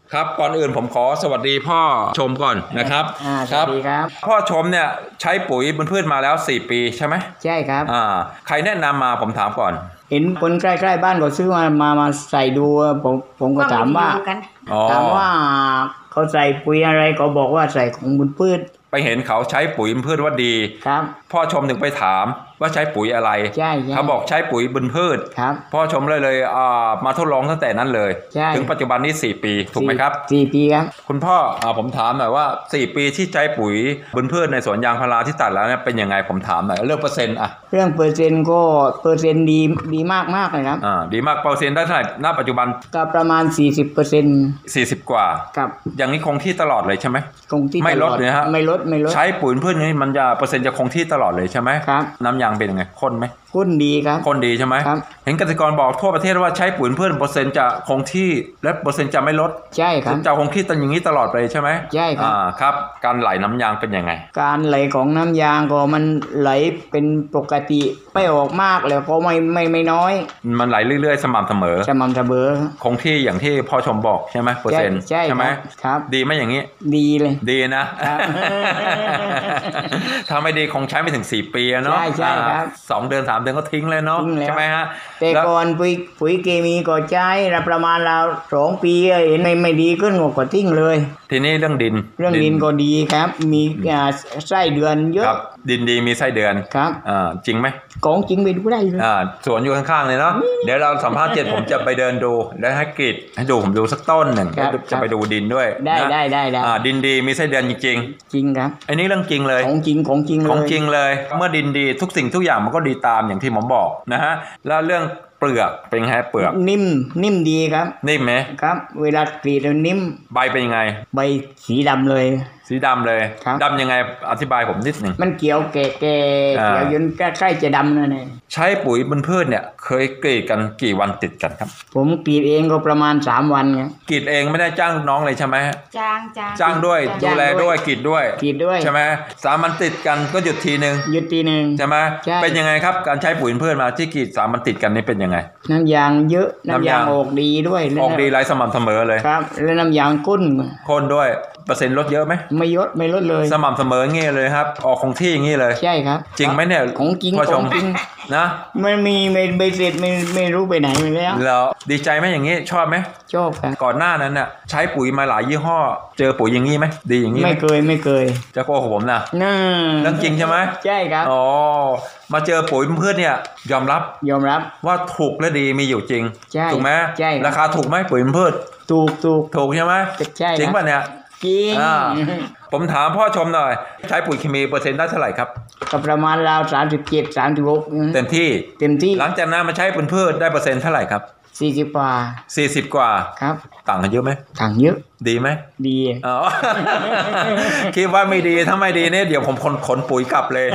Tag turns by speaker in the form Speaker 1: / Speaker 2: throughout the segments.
Speaker 1: ครับก่อนอื่นผมขอสวัสดีพ่อชมก่อนนะครับ
Speaker 2: สวัสดีครับ
Speaker 1: พ่อชมเนี่ยใช้ปุ๋ยบนพืชมาแล้ว4ปีใช่ไหม
Speaker 2: ใช่ครับ
Speaker 1: ใครแนะนำมาผมถามก่อน
Speaker 2: เห็นคนใกล้ๆบ้านก็ซื้อมาใส่ดูผมก็ถามว่าเขาใส่ปุ๋ยอะไรก็บอกว่าใส่ของบนพืช
Speaker 1: ไปเห็นเขาใช้ปุ๋ยบนพืชว่าดี
Speaker 2: ครับ
Speaker 1: พ่อชมถึงไปถามว่าใช้ปุ๋ยอะไร
Speaker 2: ใช่
Speaker 1: เขาบอกใช้ปุ๋ยบนพืช
Speaker 2: ครับ
Speaker 1: พ่อชมเลยมาทดลองตั้งแต่นั้นเลยถึงปัจจุบันนี้4ปีถูกไหมครับ
Speaker 2: 4ปีครับ
Speaker 1: คุณพ่อผมถามหน่อยว่า4ปีที่ใช้ปุ๋ยบนพืชในสวนยางพาราที่ตัดแล้วเนี่ยเป็นยังไงผมถามหน่อยเรื่องเปอร์เซ็นต์
Speaker 2: เรื่องเปอร์เซ็นต์ก็เปอร์เซ็นต์ดีมากเลยครับ
Speaker 1: ดีมากเปอร์เซ็นต์ได้เท่าไหร่ณปัจจุบัน
Speaker 2: ก็ประมาณ 40%
Speaker 1: กว่า
Speaker 2: ครับ
Speaker 1: อย่างนี้คงที่ตลอดเลยใช่ไหม
Speaker 2: คงที่
Speaker 1: ไม่ลดเลยฮะ
Speaker 2: ไม่ลด
Speaker 1: ใช้ปุ๋ยพืชนี้มันจะเปอร์เซ็นต์จะคงที่ตลอดเลยใช่ไหม
Speaker 2: ครับ
Speaker 1: น้ำยางเป็นยังไงข้นไหม
Speaker 2: ข้นดีครับ
Speaker 1: ข้นดีใช่ไหม
Speaker 2: ครับ
Speaker 1: เห็นเกษตรกรบอกทั่วประเทศว่าใช้ปุ๋ยพืชเปอร์เซ็นต์จะคงที่และเปอร์เซ็นต์จะไม่ลด
Speaker 2: ใช่ครับ
Speaker 1: จะคงที่ตั้งอย่างนี้ตลอดไปใช่ไหม
Speaker 2: ใช่ครับ
Speaker 1: ครับการไหลน้ำยางเป็นยังไง
Speaker 2: การไหลของน้ำยางก็มันไหลเป็นปกติไม่ออกมากแล้วก็ไม่น้อย
Speaker 1: มันไหลเรื่อยๆสม่ำเสมอคงที่อย่างที่พ่อชมบอกใช่ไหมเปอร์เซ็นต์
Speaker 2: ใช่ไหมครับ
Speaker 1: ดีไหมอย่างนี้
Speaker 2: ดีเลย
Speaker 1: ดีนะถ้าไม่ดีคงใช้ไม่ถึง4ปีเนาะ
Speaker 2: ใช่ครับ
Speaker 1: 2 เดือน3 เดือนก็ทิ้งเลยเนาะใช่ไหมฮะ
Speaker 2: แต่ก่อนปุ๋ยเคมีก็ใช้ประมาณเรา2 ปีเห็นไม่ดีขึ้นก็ทิ้งเลย
Speaker 1: ทีนี้เรื่องดิน
Speaker 2: ก็ดีครับมีไส้เดือนเยอะ
Speaker 1: ดินดีมีไส้เดือน
Speaker 2: ครับ
Speaker 1: จริงไหม
Speaker 2: ของจริงไปดูได้เลย
Speaker 1: สวนอยู่ข้างๆเลยเนาะเดี๋ยวเราสัมภาษณ์เสร็จผมจะไปเดินดูแล้วให้กรีดให้ดูผมดูสักต้นหนึ่งจะไปดูดินด้วย
Speaker 2: ได้
Speaker 1: ดินดีมีไส้เดือนจริง
Speaker 2: ครับ
Speaker 1: อันนี้เรื่องจริงเลย
Speaker 2: ของจริง
Speaker 1: เลยเมื่อดินดีทุกสิ่งทุกอย่างมันก็ดีตามอย่างที่ผมบอกนะฮะแล้วเรื่องเปลือกเป็นไงเปลือก
Speaker 2: นิ่มดีครับ
Speaker 1: นิ่มไหม
Speaker 2: ครับเวลากรีดแล้วนิ่ม
Speaker 1: ใบเป็นยังไง
Speaker 2: ใบสีดำเลย
Speaker 1: สีดำเลยดำยังไงอธิบายผมนิดหนึ่ง
Speaker 2: มันเขียวแก่เขียวจนใกล้จะดำนั่นเอง
Speaker 1: ใช้ปุ๋ยบนพืชเนี่ยเคยกรีดกันกี่วันติดกันครับ
Speaker 2: ผมกรีดเองก็ประมาณ3 วันครับ
Speaker 1: กรีดเองไม่ได้จ้างน้องเลยใช่ไหมจ้างด้วยดูแลด้วยกรีดด้วยใช่ไหม3 วันติดกันก็หยุดทีนึงใช่ไหมเป็นยังไงครับการใช้ปุ๋ยบนพืชมาที่กรีด3 วันติดกันนี่เป็นยังไง
Speaker 2: น้ำยางเยอะน้ำยางออกดีด้วย
Speaker 1: ออกดีไหลสม่ำเสมอเลย
Speaker 2: ครับแล้วน้ำยางข้น
Speaker 1: ด้วยเปอร์เซ็นต์ลดเยอะไหม
Speaker 2: ไม่ลดเลย
Speaker 1: สม่ำเสมองี้เลยครับออกคงที่อย่างนี้เลย
Speaker 2: ใช่ครับ
Speaker 1: จริงไหมเนี่ย
Speaker 2: ของจริง
Speaker 1: นะ
Speaker 2: ไม่มีไม่เสร็จไม่รู้ไปไหน
Speaker 1: แล้วดีใจไหมอย่างนี้ชอบไหม
Speaker 2: ชอบครับ
Speaker 1: ก่อนหน้านั้นน่ะใช้ปุ๋ยมาหลายยี่ห้อเจอปุ๋ยอย่างนี้ไหมดีอย่างนี้
Speaker 2: ไม่เคย
Speaker 1: จะโกหกผมนะเรื่องจริงใช่ไหม
Speaker 2: ใช่ครับ
Speaker 1: มาเจอปุ๋ยเพื่อนเนี่ยยอมรับว่าถูกและดีมีอยู่จริงถูกไหมราคาถูกไหมปุ๋ยเพื่อนถูกใช่ไหมจริงป่ะเนี่ย
Speaker 2: จริง
Speaker 1: ผมถามพ่อชมหน่อยใช้ปุ๋ยเคมีเปอร์เซ็นต์ได้เท่าไหร่ครับ
Speaker 2: ก็ประมาณราว37-36
Speaker 1: เต็มที่หลังจากนั้นมาใช้ปุ๋ยพืชได้เปอร์เซ็นต์เท่าไหร่ครับ
Speaker 2: 40 กว่า
Speaker 1: ครับต่างกันเยอะไหม
Speaker 2: ต่างเยอะ
Speaker 1: ดีไหม
Speaker 2: ดี
Speaker 1: คิดว่าไม่ดีถ้าไม่ดีเนี่ยเดี๋ยวผมขนปุ๋ยกลับเลย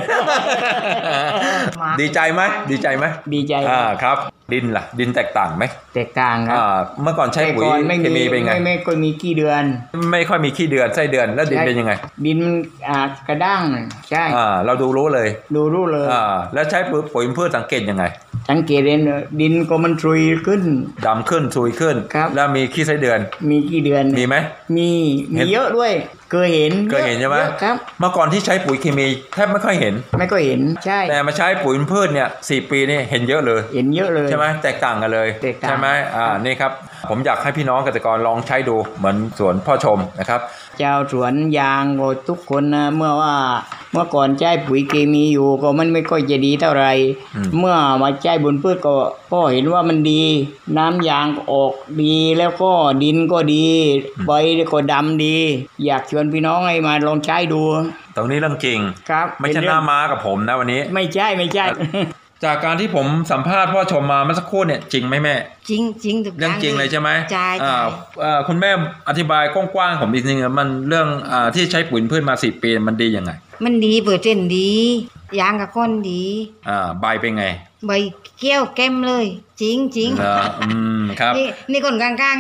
Speaker 1: ดีใจไหม
Speaker 2: ดีใจ
Speaker 1: ครับดินล่ะดินแตกต่างไหม
Speaker 2: แตกต่างครับ
Speaker 1: เมื่อก่อนใช้ปุ๋ยเคมีเป็นไง
Speaker 2: ไม่ค่อยมีขี้เดือน
Speaker 1: ไม่ค่อยมีขี้เดือนไส้เดือนแล้วดินเป็นยังไง
Speaker 2: ดินกระด้างใช่
Speaker 1: เรารู้เลยแล้วใช้ปุ๋ยพืชสังเกตยังไง
Speaker 2: สังเกตเห็นดินก็มันซุยขึ้น
Speaker 1: ดำขึ้นซุยขึ้นแล้วมีขี้ไส้เดือนมีไหม
Speaker 2: มีเยอะด้วยเคยเห็น
Speaker 1: ใช่ไหม
Speaker 2: ครับ
Speaker 1: เมื่อก่อนที่ใช้ปุ๋ยเคมีแทบไม่ค่อยเห็น
Speaker 2: ใช่
Speaker 1: แต่มาใช้ปุ๋ยพืชเนี่ย4 ปีนี่เห็นเยอะเลยใช่ไหมแตกต่างกันเลยใช่ไหมนี่ครับผมอยากให้พี่น้องเกษตรกรลองใช้ดูเหมือนสวนพ่อชมนะครับ
Speaker 2: เจ้าสวนยางก็ทุกคนนะเมื่อก่อนใช้ปุ๋ยเคมีอยู่ก็มันไม่ค่อยจะดีเท่าไหร่เมื่อมาใช้บนพืชก็เห็นว่ามันดีน้ำยางออกดีแล้วก็ดินก็ดีใบก็ดำดีอยากชวนพี่น้องให้มาลองใช้ดู
Speaker 1: ตรงนี้เรื่องจริง
Speaker 2: ครับ
Speaker 1: ไม่ใช่หน้าม้ากับผมนะวันนี้
Speaker 2: ไม่ใช่
Speaker 1: จากการที่ผมสัมภาษณ์พ่อชมมาเมื่อสักครู่เนี่ยจริงไหมแม่
Speaker 3: จริง
Speaker 1: เรื่องจริงเลยใช่ไหม
Speaker 3: ใช่
Speaker 1: คุณแม่อธิบายกว้างๆผมจริงๆมันเรื่องที่ใช้ปุ๋ยพืชมา4 ปีมันดียังไง
Speaker 3: มันดีเปอร์เซ็นต์ดียางกับก้นดี
Speaker 1: ใบเป็นไง
Speaker 3: ใบเกี้ยวแก้มเลยจริง
Speaker 1: ครับ
Speaker 3: นี่คนกลางๆกัน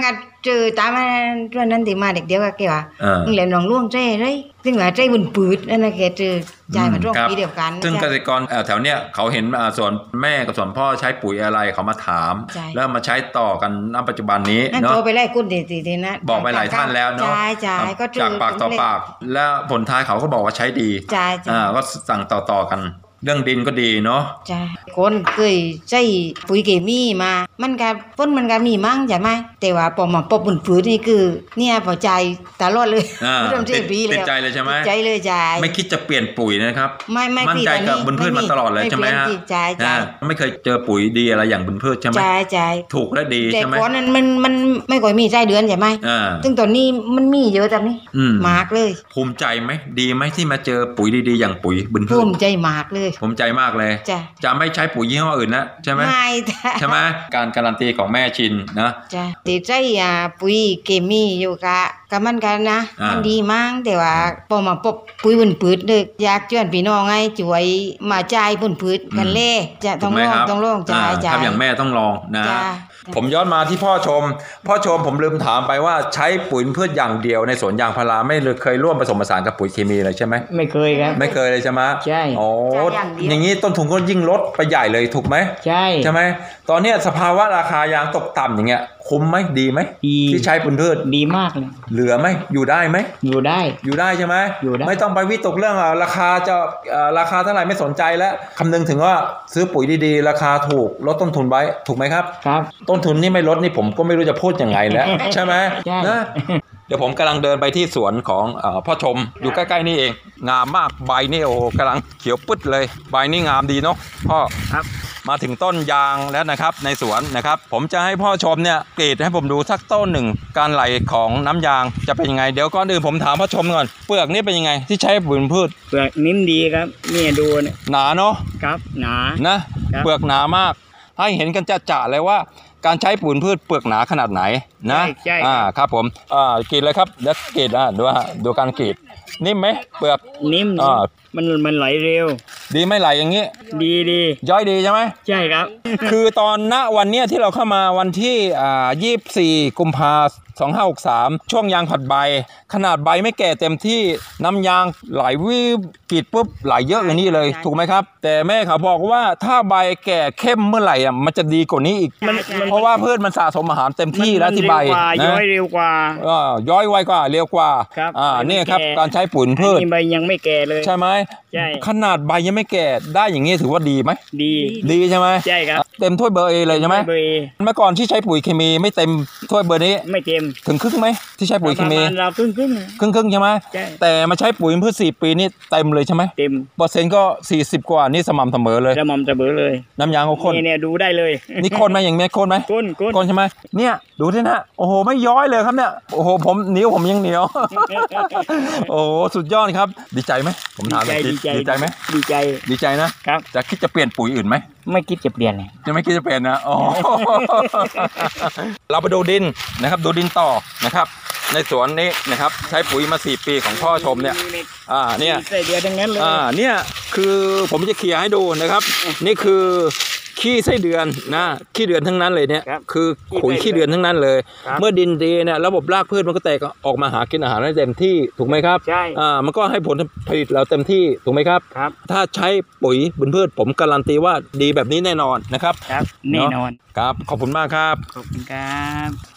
Speaker 3: เจอตามวันนั้นที่มาเด็กเดียวกับแกว่ามึงแหลมหนองล่วงใจเลยซึ่งว่าใจบุญปืดนั่นนะแกเจอยายมาร่วมปีเดียวกัน
Speaker 1: ซึ่งเกษตรกรแถวเนี้ยเขาเห็นส่วนแม่กับส่วนพ่อใช้ปุ๋ยอะไรเขามาถามแล้วมาใช้ต่อกันณปัจจุบันนี้
Speaker 3: เนาะโทรไปไล่กุ้นดีๆนะ
Speaker 1: บอกไปหลายท่านแล้วเนาะก็จากปากต่อปากแล้วผลท้ายเขาก็บอกว่าใช้ดีก็สั่งต่อกันเรื่องดินก็ดีเนาะ
Speaker 3: จ้าคนเคยใช้ปุ๋ยเคมีมามันก็ต้นมันก็มีมั่งใช่ไหมแต่ว่าพอมาปบุญฝืนนี่คือเนี่ยพอใจตลอดเลย
Speaker 1: ติดใจเลยใช่ไหม
Speaker 3: ใจเลยใจ
Speaker 1: ไม่คิดจะเปลี่ยนปุ๋ยนะครับ
Speaker 3: ไม่
Speaker 1: มั่นใจกับบุญพืชมาตลอดเลยใช่ไหมฮะไม่เคยเจอปุ๋ยดีอะไรอย่างบุญพืชใช่ไหม
Speaker 3: ใจ
Speaker 1: ถูกและดีใช่ไหม
Speaker 3: แต่ก่อนนั้นมันไม่ค่อยมีใจเดือนใช่ไหมซึ่งตอนนี้มันมีเยอะตอนนี้มากเลย
Speaker 1: ภูมิใจไหมดีไหมที่มาเจอปุ๋ยดีๆอย่างปุ๋ยบุญพืช
Speaker 3: ภูมิใจมากเลย
Speaker 1: ผมใจมากเลยจะไม่ใช้ปุ๋ยยี่ห้ออื่นนะใช่ไหม
Speaker 3: ไม่
Speaker 1: ใช่ไหมการการันตีของแม่ชินนะ
Speaker 3: จ้ะติดใจปุ๋ยเคมีอยู่กับมันกันนะมันดีมากแต่ว่าพอมาปบปุ๋ยบนพืชเลยอยากชวนพี่น้องให้ช่วยมาจ่ายบนพืชกันเล่จะต้องลองจ่าย
Speaker 1: ทำอย่างแม่ต้องลองนะผมย้อนมาที่พ่อชมผมลืมถามไปว่าใช้ปุ๋ยพืชอย่างเดียวในสวนยางพาราไม่เคยร่วมผสมผสานกับปุ๋ยเคมีเลยใช่ไหม
Speaker 2: ไม่เคยครับ
Speaker 1: ไม่เคยเลยใช่ไหม
Speaker 2: ใช่
Speaker 1: โอ้อย่างนี้ต้นทุนก็ยิ่งลดไปใหญ่เลยถูกไหมใช่ไหมตอนนี้สภาวะราคายางตกต่ำอย่างเงี้ยคุ้มไหมดีไหมที่ใช้ปุ๋ยพืช
Speaker 2: ดีมากเลย
Speaker 1: เหลือไหมอยู่ได้ไหม
Speaker 2: อยู่ได้
Speaker 1: ใช่ไหมไม่ต้องไปวิตกเรื่องราคาจะราคาเท่าไหร่ไม่สนใจแล้วคำนึงถึงว่าซื้อปุ๋ยดีๆราคาถูกลดต้นทุนไว้ถูกไหมครับต้นทุนนี่ไม่ลดนี่ผมก็ไม่รู้จะพูดยังไงแล้วใช่ไหมนะเดี๋ยวผมกำลังเดินไปที่สวนของพ่อชมอยู่ใกล้ๆนี่เองงามมากใบนี่โอ้กำลังเขียวปึ๊ดเลยใบนี่งามดีเนาะพ่อ
Speaker 2: ครับ
Speaker 1: มาถึงต้นยางแล้วนะครับในสวนนะครับผมจะให้พ่อชมเนี่ยกรีดให้ผมดูสักต้นหนึ่งการไหลของน้ำยางจะเป็นยังไงเดี๋ยวก่อนอื่นผมถามพ่อชมก่อนเปลือกนี่เป็นยังไงที่ใช้ปุ๋ยพืช
Speaker 2: เปลือกนิ่มดีครับนี่ดูเนี่ย
Speaker 1: หนาเนาะ
Speaker 2: ครับหนา
Speaker 1: นะเปลือกหนามากให้เห็นกันจะเลยว่าการใช้ปุ๋ยพืชเปลือกหนาขนาดไหนนะ
Speaker 2: ใช่
Speaker 1: ครับผมกรีดเลยครับเดี๋ยวกรีดดูการกรีดนิ่มไหมเปลือก
Speaker 2: นิ่มมันไหลเร็ว
Speaker 1: ดีไม่ไหลอย่างนี้
Speaker 2: ดี
Speaker 1: ย่อยดีใช่ไหม
Speaker 2: ใช่ครับ
Speaker 1: คือตอนณวันเนี้ยที่เราเข้ามาวันที่24 กุมภาพันธ์ 2563ช่วงยางผัดใบขนาดใบไม่แก่เต็มที่น้ำยางไหลวิบกรีดปุ๊บไหลเยอะอย่างนี้เลยถูกไหมครับแต่แม่เขาบอกว่าถ้าใบแก่เข้มเมื่อไหร่มันจะดีกว่านี้อีกเพราะว่าพืชมันสะสมอาหารเต็มที่แล้วที่ใบ
Speaker 2: ย้อยเร็วกว่า
Speaker 1: ย้อยไวกว่าเร็วกว่านี่ครับการใช้ปุ๋ยพืช
Speaker 2: ใบยังไม่แก่เลย
Speaker 1: ใช่ไหมขนาดใบยังไม่แก่ได้อย่างนี้ถือว่าดีไหมดีใช่ไหม
Speaker 2: ใช่ครับ
Speaker 1: เต็มถ้วยเบอร์ A เลยใช่ไหมเมื่อก่อนที่ใช้ปุ๋ยเคมีไม่เต็มถ้วยเบอร์นี้
Speaker 2: ไม่เต็ม
Speaker 1: ถึงครึ่งไหมที่ใช้ปุ๋ยเคมี
Speaker 2: เราครึ่ง
Speaker 1: ใช่ไหมแต่มาใช้ปุ๋ยพืช4 ปีนี่เต็มเลยใช่ไหม
Speaker 2: เต็ม
Speaker 1: เปอร์เซ็นต์ก็40กว่านี่สม่ำเสมอเลยน้ำยางเขาข้น
Speaker 2: เนี่ยดูได้เลย
Speaker 1: นี่ข้นไหมอย่างนี้ข้นไหมข้นใช่ไหมเนี่ยดูที่นะโอ้โหไม่ย้อยเลยครับเนี่ยโอ้โหนิ้วผมยังเหนียวโอ้สุดยอดครับดีใจไหมผมถามดีใจไหมดีใจนะครับจะคิดจะเปลี่ยนปุ๋ยอื่นไหม
Speaker 2: ไม่คิดจะเปลี่ยนเลย
Speaker 1: จะไม่คิดจะเปลี่ยนนะอ๋อเราไปดูดินนะครับดูดินต่อนะครับในสวนนี้นะครับใช้ปุ๋ยมา4 ปีของพ่อชมเนี่ยเนี่ย
Speaker 2: ใส่เดียวทั้งนั้นเลย
Speaker 1: เนี่ยคือผมจะเคลียร์ให้ดูนะครับนี่คือขี้ไส้เดือนนะขี้เดือนทั้งนั้นเลยเนี่ยคือขุยขี้เดือนทั้งนั้นเลยเมื่อดินดีเนี่ยระบบรากพืชมันก็แตกออกมาหากินอาหารได้เต็มที่ถูกไหมครับ
Speaker 2: ใช่
Speaker 1: มันก็ให้ผลผลิตเราเต็มที่ถูกไหมครับถ้าใช้ปุ๋ยบนพืชผมการันตีว่าดีแบบนี้แน่นอนนะครับ
Speaker 2: แน่นอน
Speaker 1: ครับขอบคุณมากครับ
Speaker 2: ขอบคุณครับ